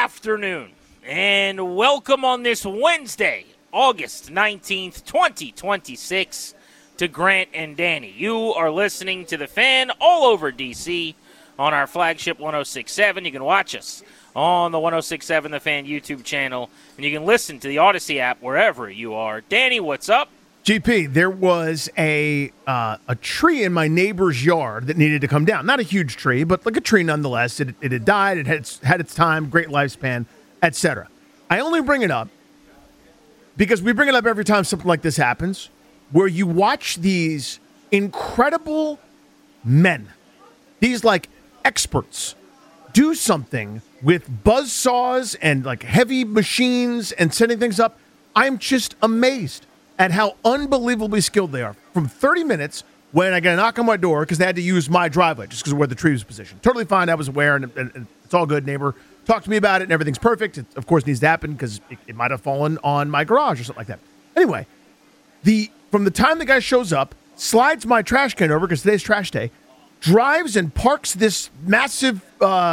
afternoon, and welcome on this Wednesday, August 19th, 2026, to Grant and Danny. You are listening to The Fan all over D.C. on our flagship 106.7. You can watch us on the 106.7 The Fan YouTube channel, and you can listen to the Odyssey app wherever you are. Danny, what's up? GP, there was a tree in my neighbor's yard that needed to come down. Not a huge tree, but like a tree nonetheless. It had died. It had its time, great lifespan, etc. I only bring it up because we bring it up every time something like this happens, where you watch these incredible men, these like experts, do something with buzzsaws and like heavy machines and setting things up. I'm just amazed at how unbelievably skilled they are. From 30 minutes when I got a knock on my door because they had to use my driveway just because of where the tree was positioned. Totally fine. I was aware, and it's all good. Neighbor talked to me about it, and everything's perfect. It, of course, needs to happen because it might have fallen on my garage or something like that. Anyway, from the time the guy shows up, slides my trash can over because today's trash day, drives and parks this massive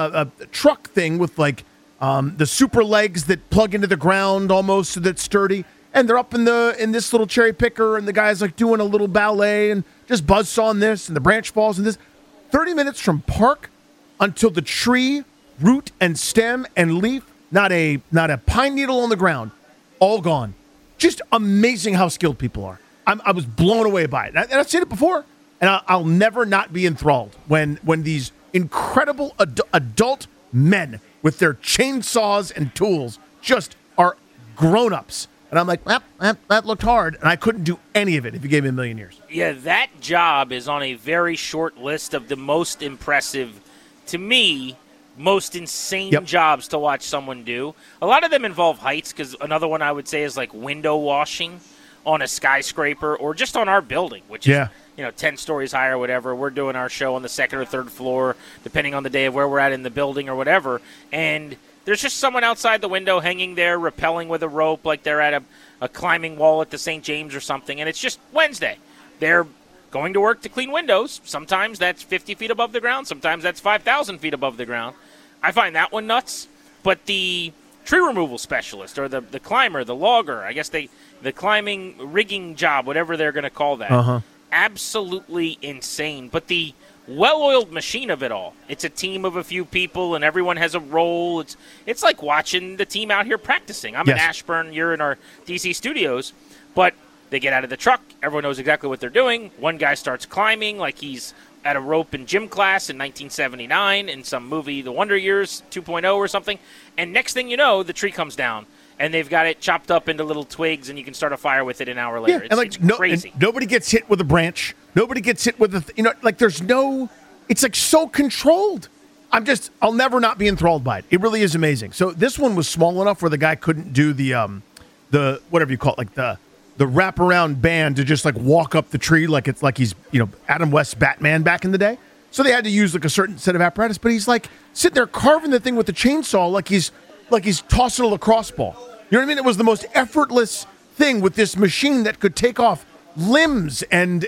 truck thing with like the super legs that plug into the ground almost so that it's sturdy. And they're up in this little cherry picker, and the guy's like doing a little ballet and just buzzsawing this, and the branch falls and this. 30 minutes from park until the tree, root and stem and leaf, not a pine needle on the ground, all gone. Just amazing how skilled people are. I was blown away by it. And I've seen it before, and I'll never not be enthralled when these incredible adult men with their chainsaws and tools just are grown-ups. And I'm like, that looked hard, and I couldn't do any of it if you gave me a million years. Yeah, that job is on a very short list of the most impressive, to me, most insane jobs to watch someone do. A lot of them involve heights, because another one I would say is like window washing on a skyscraper or just on our building, which is 10 stories high or whatever. We're doing our show on the second or third floor, depending on the day of where we're at in the building or whatever, and there's just someone outside the window hanging there, rappelling with a rope like they're at a climbing wall at the St. James or something, and it's just Wednesday. They're going to work to clean windows. Sometimes that's 50 feet above the ground. Sometimes that's 5,000 feet above the ground. I find that one nuts. But the tree removal specialist or the climber, the logger, I guess the climbing rigging job, whatever they're going to call that, absolutely insane. But the well-oiled machine of it all. It's a team of a few people, and everyone has a role. It's like watching the team out here practicing. I'm in Ashburn. You're in our D.C. studios. But they get out of the truck. Everyone knows exactly what they're doing. One guy starts climbing like he's at a rope in gym class in 1979 in some movie, The Wonder Years 2.0 or something. And next thing you know, the tree comes down, and they've got it chopped up into little twigs, and you can start a fire with it an hour later. It's crazy. Nobody gets hit with a branch. Nobody gets hit with there's no, it's like so controlled. I'll never not be enthralled by it. It really is amazing. So this one was small enough where the guy couldn't do the whatever you call it, like the wraparound band to just like walk up the tree like it's like he's, Adam West's Batman back in the day. So they had to use like a certain set of apparatus, but he's like sitting there carving the thing with the chainsaw like he's tossing a lacrosse ball. You know what I mean? It was the most effortless thing with this machine that could take off limbs and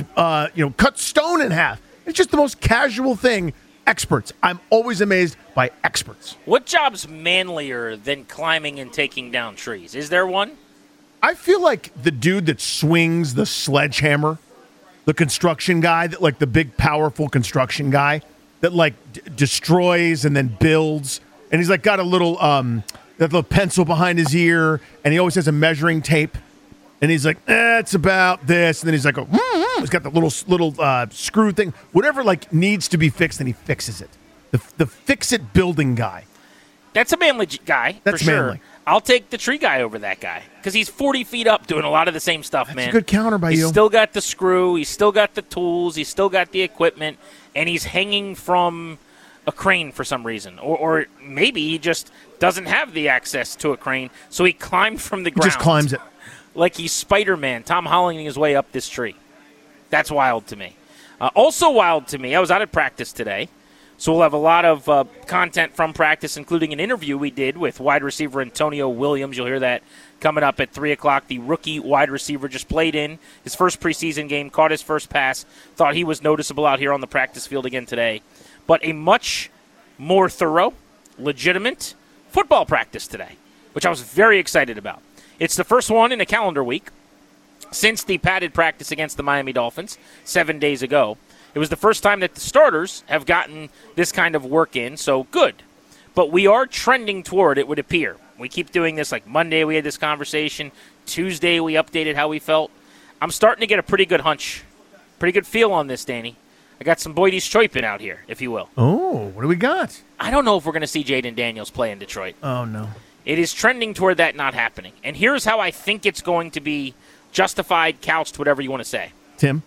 cut stone in half. It's just the most casual thing. Experts. I'm always amazed by experts. What job's manlier than climbing and taking down trees? Is there one? I feel like the dude that swings the sledgehammer, the construction guy, that like the big, powerful construction guy that like destroys and then builds, and he's like got a little that little pencil behind his ear, and he always has a measuring tape, and he's like, it's about this, and then he's like, he's got the little screw thing, whatever like needs to be fixed, and he fixes it. The fix-it building guy. That's a manly guy. That's for sure. manly. I'll take the tree guy over that guy because he's 40 feet up doing a lot of the same stuff, man. That's a good counter by you. He's still got the screw. He's still got the tools. He's still got the equipment, and he's hanging from a crane for some reason. Or maybe he just doesn't have the access to a crane, so he climbed from the ground. He just climbs it. Like he's Spider-Man, Tom Hollanding his way up this tree. That's wild to me. Also wild to me, I was out at practice today. So we'll have a lot of content from practice, including an interview we did with wide receiver Antonio Williams. You'll hear that coming up at 3 o'clock. The rookie wide receiver just played in his first preseason game, caught his first pass, thought he was noticeable out here on the practice field again today. But a much more thorough, legitimate, football practice today, which I was very excited about. It's the first one in a calendar week since the padded practice against the Miami Dolphins 7 days ago. It was the first time that the starters have gotten this kind of work in, so good. But we are trending toward, it would appear. We keep doing this, like Monday we had this conversation. Tuesday we updated how we felt. I'm starting to get a pretty good hunch, pretty good feel on this, Danny. I got some Boydie's Choipin out here, if you will. Oh, what do we got? I don't know if we're going to see Jaden Daniels play in Detroit. Oh, no. It is trending toward that not happening. And here's how I think it's going to be justified, couched, whatever you want to say. Tim?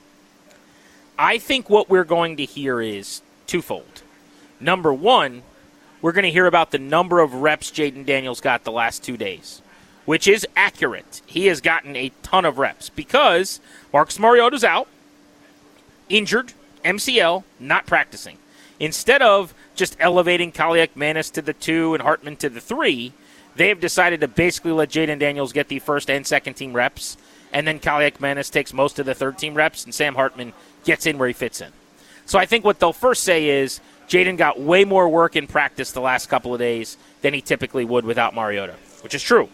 I think what we're going to hear is twofold. Number one, we're going to hear about the number of reps Jaden Daniels got the last 2 days, which is accurate. He has gotten a ton of reps because Marcus Mariota's out, injured, MCL, not practicing. Instead of just elevating Kaliak-Manis to the 2 and Hartman to the 3, they have decided to basically let Jaden Daniels get the first and second team reps, and then Kaliak-Manis takes most of the third team reps, and Sam Hartman gets in where he fits in. So I think what they'll first say is Jaden got way more work in practice the last couple of days than he typically would without Mariota, which is true.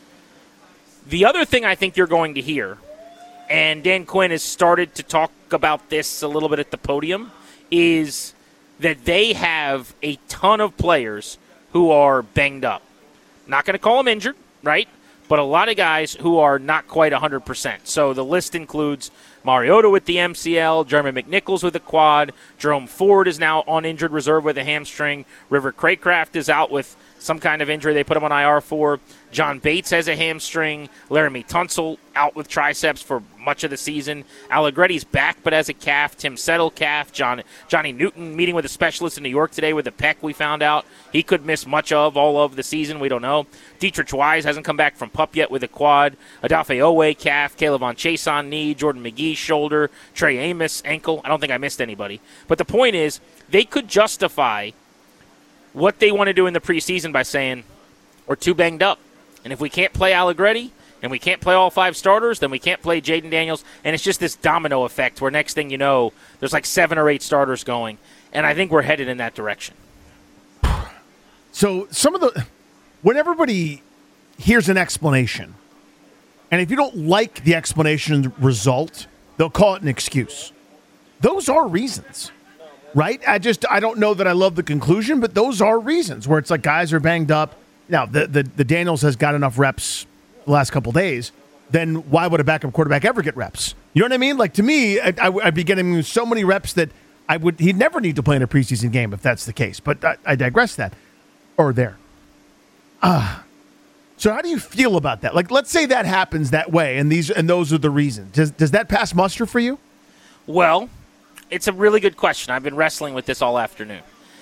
The other thing I think you're going to hear, and Dan Quinn has started to talk about this a little bit at the podium, is that they have a ton of players who are banged up. Not going to call them injured, right? But a lot of guys who are not quite 100%. So the list includes Mariota with the MCL, Jeremy McNichols with a quad, Jerome Ford is now on injured reserve with a hamstring, River Craycraft is out with some kind of injury they put him on IR for, John Bates has a hamstring, Laramie Tunsil out with triceps for much of the season, Allegretti's back but has a calf, Tim Settle calf, Johnny Newton meeting with a specialist in New York today with a pec we found out. He could miss much of all of the season, we don't know. Dietrich Wise hasn't come back from PUP yet with a quad, Adafe Owe calf, Caleb Von Chason knee, Jordan McGee shoulder, Trey Amos ankle. I don't think I missed anybody. But the point is, they could justify what they want to do in the preseason by saying, we're too banged up. And if we can't play Allegretti and we can't play all 5 starters, then we can't play Jaden Daniels. And it's just this domino effect where next thing you know, there's like 7 or 8 starters going. And I think we're headed in that direction. So when everybody hears an explanation, and if you don't like the explanation result, they'll call it an excuse. Those are reasons, right? I don't know that I love the conclusion, but those are reasons where it's like guys are banged up. Now, the Daniels has got enough reps the last couple days, then why would a backup quarterback ever get reps? You know what I mean? Like, to me, I'd be getting so many reps that he'd never need to play in a preseason game if that's the case. But I digress that. Or there. So how do you feel about that? Like, let's say that happens that way, and those are the reasons. Does that pass muster for you? Well, it's a really good question. I've been wrestling with this all afternoon.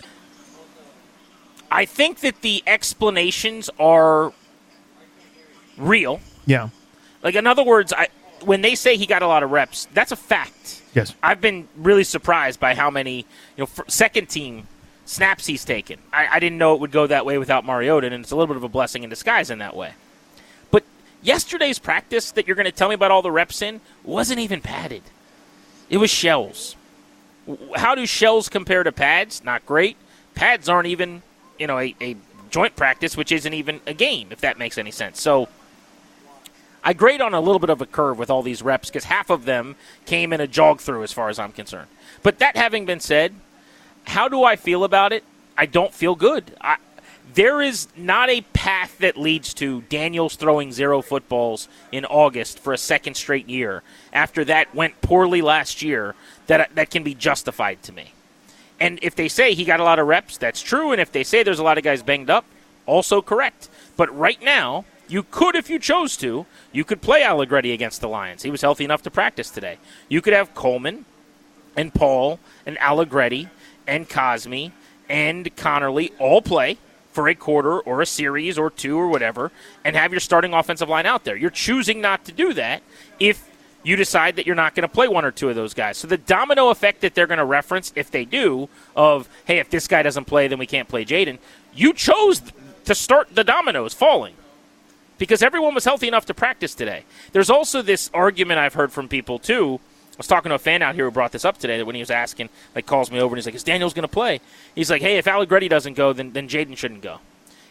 I think that the explanations are real. Yeah. Like, in other words, when they say he got a lot of reps, that's a fact. Yes. I've been really surprised by how many, second team snaps he's taken. I didn't know it would go that way without Mariota, and it's a little bit of a blessing in disguise in that way. But yesterday's practice that you're going to tell me about all the reps in wasn't even padded. It was shells. How do shells compare to pads? Not great. Pads aren't even, a joint practice, which isn't even a game, if that makes any sense. So I grade on a little bit of a curve with all these reps because half of them came in a jog through as far as I'm concerned. But that having been said, how do I feel about it? I don't feel good. There is not a path that leads to Daniels throwing 0 footballs in August for a second straight year after that went poorly last year that can be justified to me. And if they say he got a lot of reps, that's true. And if they say there's a lot of guys banged up, also correct. But right now, you could, if you chose to, you could play Allegretti against the Lions. He was healthy enough to practice today. You could have Coleman and Paul and Allegretti and Cosme and Connerly all play for a quarter or a series or 2 or whatever and have your starting offensive line out there. You're choosing not to do that if you decide that you're not going to play 1 or 2 of those guys. So the domino effect that they're going to reference, if they do, of, hey, if this guy doesn't play, then we can't play Jaden, you chose to start the dominoes falling because everyone was healthy enough to practice today. There's also this argument I've heard from people, too. I was talking to a fan out here who brought this up today that when he was asking, calls me over and he's like, is Daniels going to play? He's like, hey, if Allegretti doesn't go, then Jaden shouldn't go.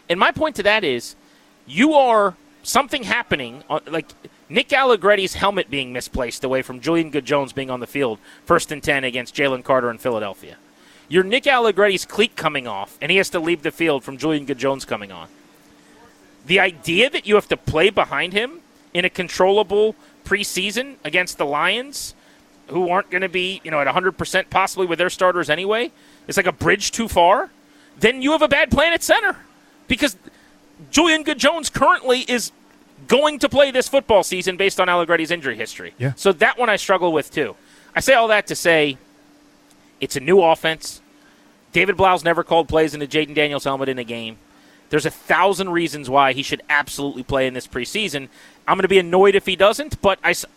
And my point to that is, you are something happening, like Nick Allegretti's helmet being misplaced away from Julian Good-Jones being on the field, 1st and 10 against Jalen Carter in Philadelphia. You're Nick Allegretti's cleat coming off, and he has to leave the field from Julian Good-Jones coming on. The idea that you have to play behind him in a controllable preseason against the Lions, who aren't going to be, at 100% possibly with their starters anyway, is like a bridge too far. Then you have a bad plan at center, because Julian Good-Jones currently is going to play this football season based on Allegretti's injury history. Yeah. So that one I struggle with too. I say all that to say it's a new offense. David Blau's never called plays into Jaden Daniels' helmet in a game. There's 1,000 reasons why he should absolutely play in this preseason. I'm going to be annoyed if he doesn't, but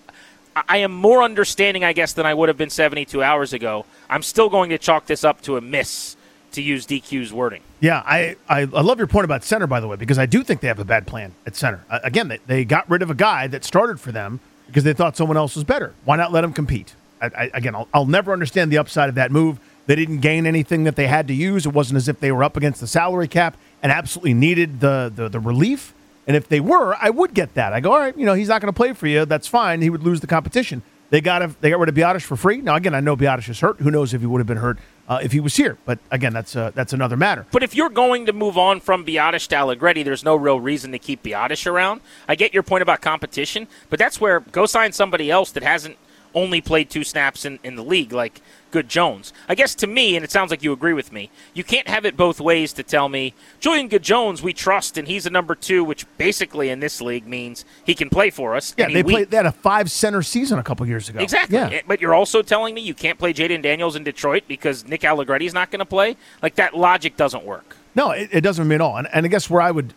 I am more understanding, I guess, than I would have been 72 hours ago. I'm still going to chalk this up to a miss, to use DQ's wording. Yeah, I love your point about center, by the way, because I do think they have a bad plan at center. Again, they got rid of a guy that started for them because they thought someone else was better. Why not let him compete? I'll never understand the upside of that move. They didn't gain anything that they had to use. It wasn't as if they were up against the salary cap and absolutely needed the relief. And if they were, I would get that. I go, all right, he's not going to play for you. That's fine. He would lose the competition. They got rid of Biadasz for free. Now, again, I know Biadasz is hurt. Who knows if he would have been hurt if he was here? But again, that's another matter. But if you're going to move on from Biadasz to Allegretti, there's no real reason to keep Biadasz around. I get your point about competition, but that's where go sign somebody else that hasn't only played 2 snaps in the league, like Good-Jones. I guess to me, and it sounds like you agree with me, you can't have it both ways to tell me, Julian Good-Jones, we trust, and he's a number 2, which basically in this league means he can play for us. Yeah, they had a 5-center season a couple years ago. Exactly. Yeah. But you're also telling me you can't play Jaden Daniels in Detroit because Nick Allegretti's not going to play? Like, that logic doesn't work. No, it doesn't mean at all. And I guess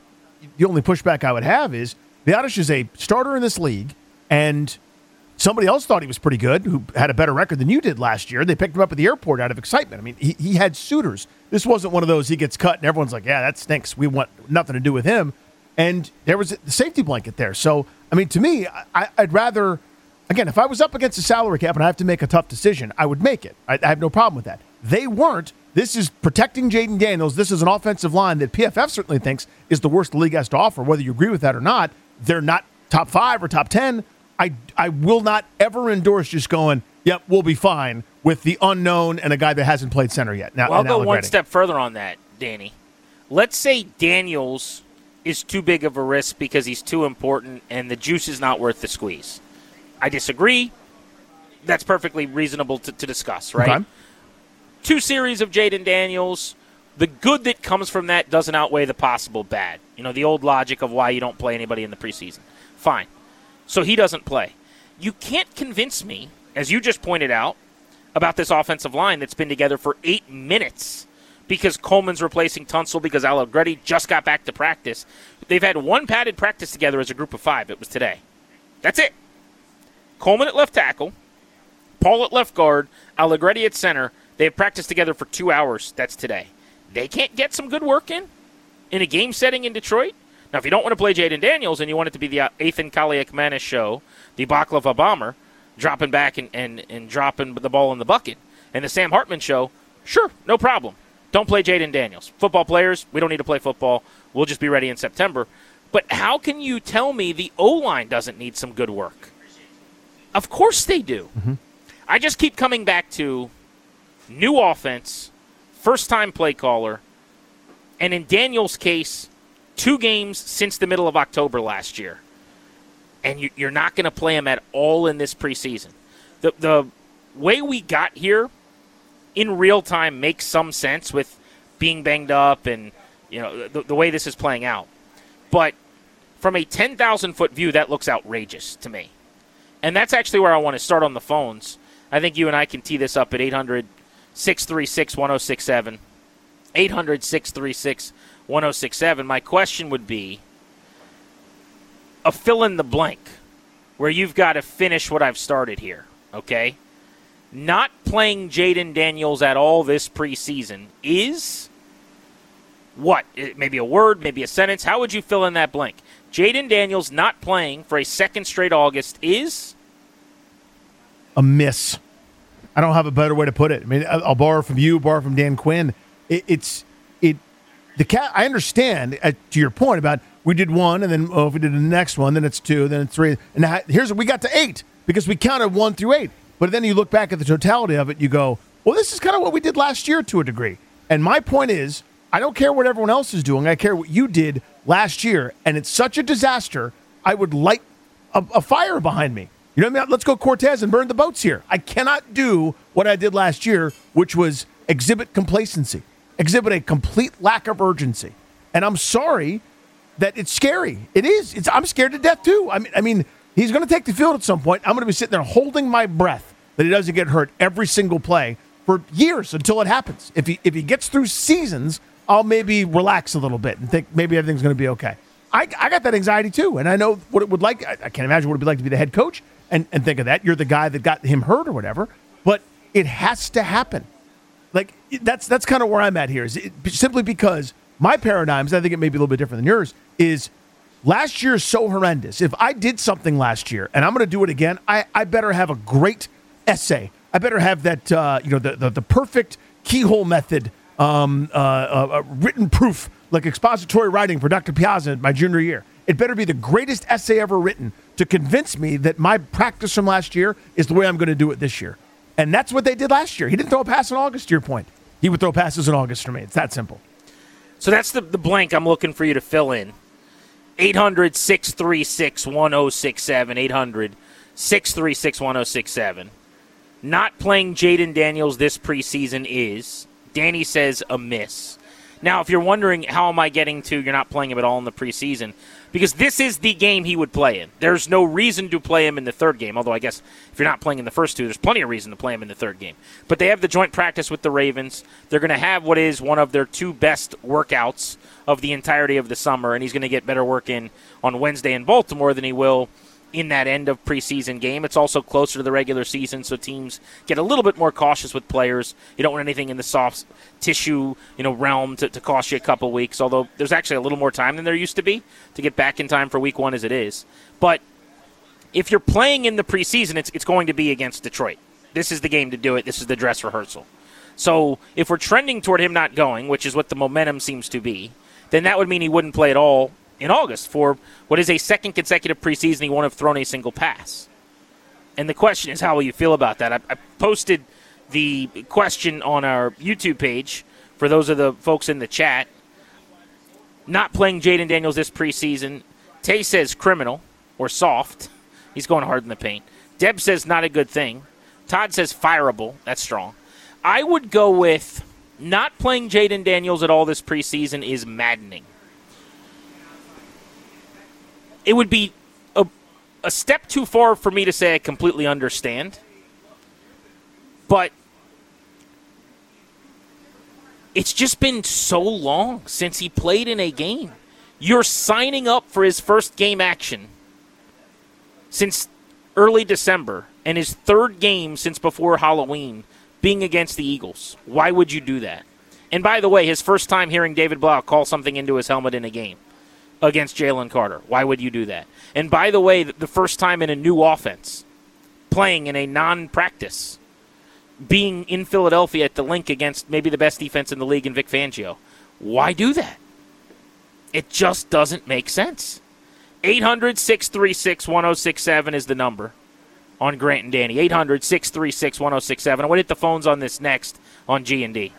the only pushback I would have is Biadasz is a starter in this league, and somebody else thought he was pretty good, who had a better record than you did last year. They picked him up at the airport out of excitement. I mean, he had suitors. This wasn't one of those he gets cut and everyone's like, yeah, that stinks. We want nothing to do with him. And there was the safety blanket there. So, I mean, to me, I'd rather, again, if I was up against a salary cap and I have to make a tough decision, I would make it. I have no problem with that. They weren't. This is protecting Jaden Daniels. This is an offensive line that PFF certainly thinks is the worst the league has to offer, whether you agree with that or not. They're not top 5 or top 10. I will not ever endorse just going, yep, we'll be fine with the unknown and a guy that hasn't played center yet. Now, well, I'll go one step further on that, Danny. Let's say Daniels is too big of a risk because he's too important and the juice is not worth the squeeze. I disagree. That's perfectly reasonable to discuss, right? Okay. 2 series of Jaden Daniels. The good that comes from that doesn't outweigh the possible bad. The old logic of why you don't play anybody in the preseason. Fine. So he doesn't play. You can't convince me, as you just pointed out, about this offensive line that's been together for 8 minutes because Coleman's replacing Tunsil because Allegretti just got back to practice. They've had 1 padded practice together as a group of 5. It was today. That's it. Coleman at left tackle, Paul at left guard, Allegretti at center. They have practiced together for 2 hours. That's today. They can't get some good work in a game setting in Detroit? Now, if you don't want to play Jaden Daniels and you want it to be the Ethan Kaliakmanis show, the Baklava Bomber, dropping back and dropping the ball in the bucket, and the Sam Hartman show, sure, no problem. Don't play Jaden Daniels. Football players, we don't need to play football. We'll just be ready in September. But how can you tell me the O-line doesn't need some good work? Of course they do. Mm-hmm. I just keep coming back to new offense, first-time play caller, and in Daniels' case, 2 games since the middle of October last year. And you're not going to play him at all in this preseason. The way we got here in real time makes some sense with being banged up and the way this is playing out. But from a 10,000-foot view, that looks outrageous to me. And that's actually where I want to start on the phones. I think you and I can tee this up at 800-636-1067. 800-636-1067. My question would be a fill in the blank where you've got to finish what I've started here, okay? Not playing Jaden Daniels at all this preseason is what? Maybe a word, maybe a sentence. How would you fill in that blank? Jaden Daniels not playing for a second straight August is? A miss. I don't have a better way to put it. I mean, I'll borrow from you, borrow from Dan Quinn. I understand to your point about we did one, and then if we did the next one, then it's two, then it's three, and now we got to 8 because we counted 1 through 8. But then you look back at the totality of it, you go, well, this is kind of what we did last year to a degree. And my point is, I don't care what everyone else is doing. I care what you did last year, and it's such a disaster. I would light a fire behind me. You know what I mean? Let's go Cortez and burn the boats here. I cannot do what I did last year, which was exhibit complacency, exhibit a complete lack of urgency. And I'm sorry that it's scary. It is. I'm scared to death, too. I mean, he's going to take the field at some point. I'm going to be sitting there holding my breath that he doesn't get hurt every single play for years until it happens. If he gets through seasons, I'll maybe relax a little bit and think maybe everything's going to be okay. I got that anxiety too, and I know what it would like. I can't imagine what it'd be like to be the head coach and think of that. You're the guy that got him hurt or whatever, but it has to happen. Like that's kind of where I'm at here. Simply because my paradigms, I think it may be a little bit different than yours, is last year is so horrendous. If I did something last year and I'm going to do it again, I better have a great essay. I better have that the perfect keyhole method. Written proof, like expository writing for Dr. Piazza my junior year. It better be the greatest essay ever written to convince me that my practice from last year is the way I'm going to do it this year. And that's what they did last year. He didn't throw a pass in August, to your point. He would throw passes in August for me. It's that simple. So that's the blank I'm looking for you to fill in. 800-636-1067. 800-636-1067. Not playing Jaden Daniels this preseason is... Danny says a miss. Now, if you're wondering how am I getting to you're not playing him at all in the preseason, because this is the game he would play in. There's no reason to play him in the third game, although I guess if you're not playing in the first two, there's plenty of reason to play him in the third game. But they have the joint practice with the Ravens. They're going to have what is one of their 2 best workouts of the entirety of the summer, and he's going to get better work in on Wednesday in Baltimore than he will in that end of preseason game. It's also closer to the regular season, so teams get a little bit more cautious with players. You don't want anything in the soft tissue, realm to cost you a couple weeks, although there's actually a little more time than there used to be to get back in time for week 1 as it is. But if you're playing in the preseason, it's going to be against Detroit. This is the game to do it. This is the dress rehearsal. So if we're trending toward him not going, which is what the momentum seems to be, then that would mean he wouldn't play at all in August for what is a second consecutive preseason he won't have thrown a single pass. And the question is, how will you feel about that? I posted the question on our YouTube page for those of the folks in the chat. Not playing Jaden Daniels this preseason. Tay says criminal or soft. He's going hard in the paint. Deb says not a good thing. Todd says fireable. That's strong. I would go with not playing Jaden Daniels at all this preseason is maddening. It would be a step too far for me to say I completely understand. But it's just been so long since he played in a game. You're signing up for his first game action since early December and his third game since before Halloween being against the Eagles. Why would you do that? And by the way, his first time hearing David Blau call something into his helmet in a game against Jalen Carter. Why would you do that? And by the way, the first time in a new offense, playing in a non-practice, being in Philadelphia at the Link against maybe the best defense in the league in Vic Fangio. Why do that? It just doesn't make sense. 800-636-1067 is the number on Grant and Danny. 800-636-1067. I want to hit the phones on this next on G&D.